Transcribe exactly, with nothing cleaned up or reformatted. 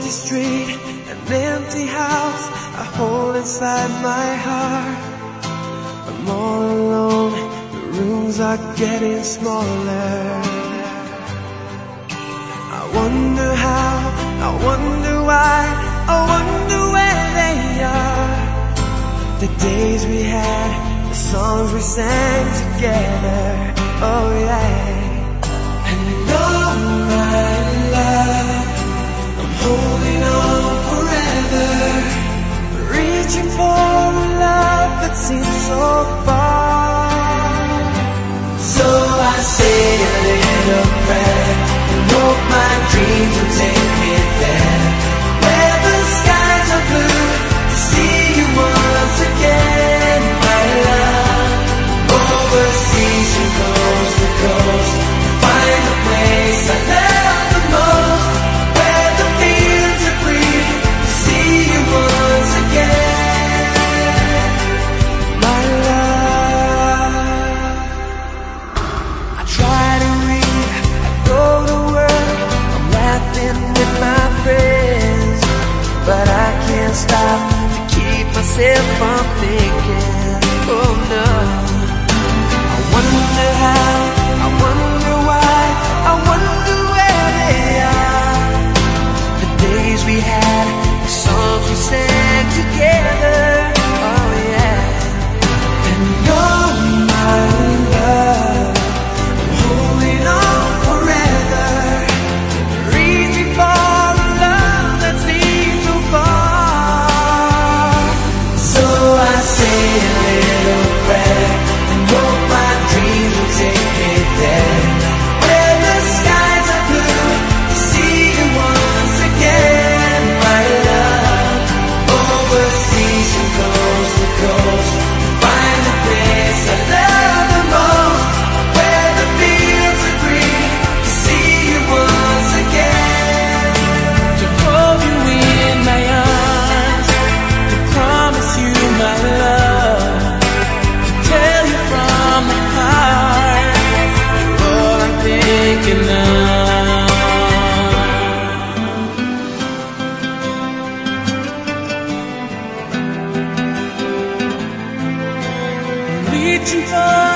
busy street, an empty house, a hole inside my heart. I'm all alone, the rooms are getting smaller. I wonder how, I wonder why, I wonder where they are. The days we had, the songs we sang together, oh yeah. And oh my love, I'm holding on forever, reaching for a love that seems so far. So I say a little prayer and hope my dreams will take me there, where the skies are blue, to see you once again, my love. Overseas and coast to coast, to find the place I love the most, where the fields are green, to see you once again, my love. I try to read, I go to work, I'm laughing with my friends, but I can't stop to keep myself from thinking, oh no. I wonder how, I wonder why, I wonder where they are. The days we had, the songs we sang together, oh yeah. And you're my love, I'm holding on forever, reaching for a love that seems so far. So I say a little prayer and hope my dreams will take me there, where the skies are blue, to see you once again, my love. Overseas and coast to coast, to find the place I love the most, where the fields are green, to see you once again, to hold you in my arms, to promise you my love, to tell you from my heart, you're all I'm thinking of. Reaching for